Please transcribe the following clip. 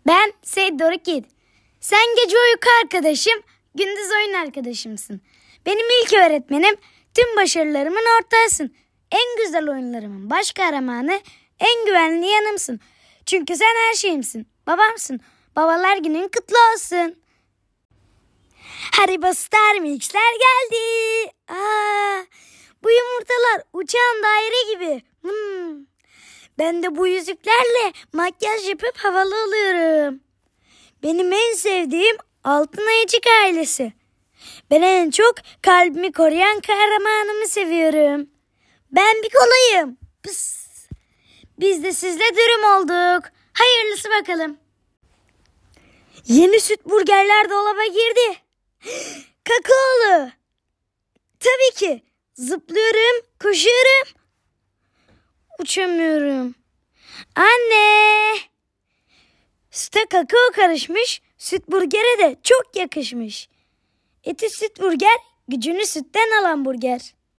Ben Seyit Doruk. Sen gece uyku arkadaşım, gündüz oyun arkadaşımsın. Benim ilk öğretmenim, tüm başarılarımın ortağısın. En güzel oyunlarımın baş kahramanı, en güvenli yanımsın. Çünkü sen her şeyimsin, babamsın. Babalar günün kutlu olsun. Haribo Star Mix'ler geldi. Bu yumurtalar uçan daire gibi. Ben de bu yüzüklerle makyaj yapıp havalı oluyorum. Benim en sevdiğim Altın Ayıcık ailesi. Ben en çok kalbimi koruyan kahramanımı seviyorum. Ben bir kolayım. Pıs. Biz de sizle dürüm olduk. Hayırlısı bakalım. Yeni süt burgerler dolaba girdi. Kakaolu. Tabii ki. Zıplıyorum, koşuyorum. Uçamıyorum. Anne! Süte kakao karışmış, süt burgere de çok yakışmış. Eti süt burger, gücünü sütten alan burger.